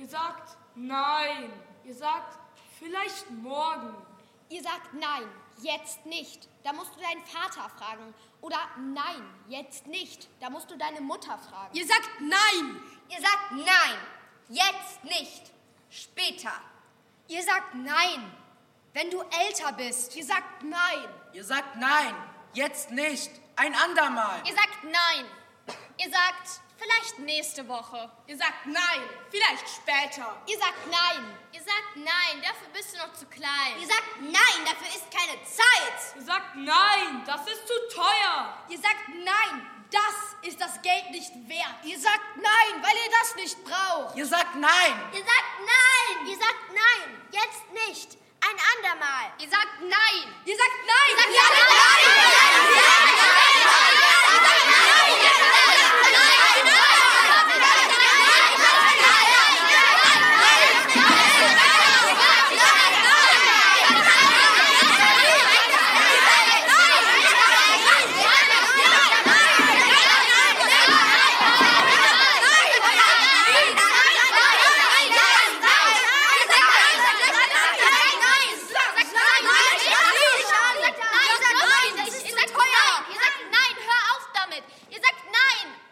sagt nein. Ihr sagt vielleicht morgen. Ihr sagt nein, jetzt nicht. Da musst du deinen Vater fragen. Oder nein, jetzt nicht. Da musst du deine Mutter fragen. Ihr sagt nein. Ihr sagt nein, jetzt nicht. Später. Ihr sagt nein, wenn du älter bist. Ihr sagt nein. Ihr sagt nein, jetzt nicht. Ein andermal. Ihr sagt nein. Ihr sagt vielleicht nächste Woche. Ihr sagt nein, vielleicht später. Ihr sagt nein. Ihr sagt nein, dafür bist du noch zu klein. Ihr sagt nein, dafür ist keine Zeit. Ihr sagt nein, das ist zu teuer. Ihr sagt nein, das ist das Geld nicht wert. Ihr sagt nein, weil ihr das nicht braucht. Ihr sagt nein. Ihr sagt nein. Ihr sagt nein, jetzt nicht. Ein andermal. Ihr sagt nein. Ihr sagt nein. Ihr sagt nein. Ihr sagt nein, hör auf damit. Ihr sagt nein.